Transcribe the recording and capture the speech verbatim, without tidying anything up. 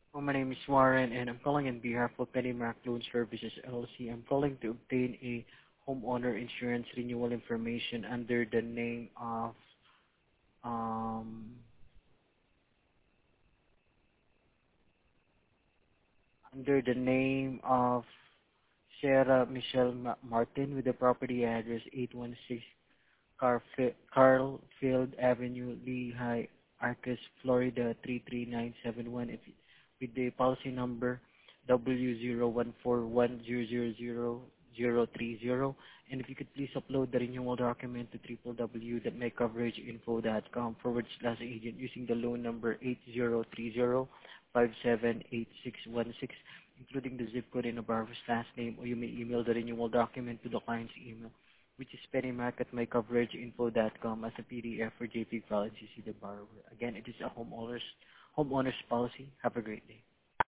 Well, my name is Warren, and I'm calling on behalf of PennyMac Loan Services, L L C. I'm calling to obtain a homeowner insurance renewal information under the name of um under the name of Sarah Michelle Ma- Martin with the property address eight one six Carfi- Carlfield Avenue, Lehigh, Arcus, Florida three three nine seven one. If with the policy number W zero one four one zero zero zero zero three zero, and if you could please upload the renewal document to www.mycoverageinfo.com forward slash agent using the loan number eight zero three zero five seven eight six one six, including the zip code and the borrower's last name, or you may email the renewal document to the client's email, which is pennymac at mycoverageinfo.com as a P D F for J P File and C C the borrower. Again, it is a homeowner's homeowner's policy. Have a great day.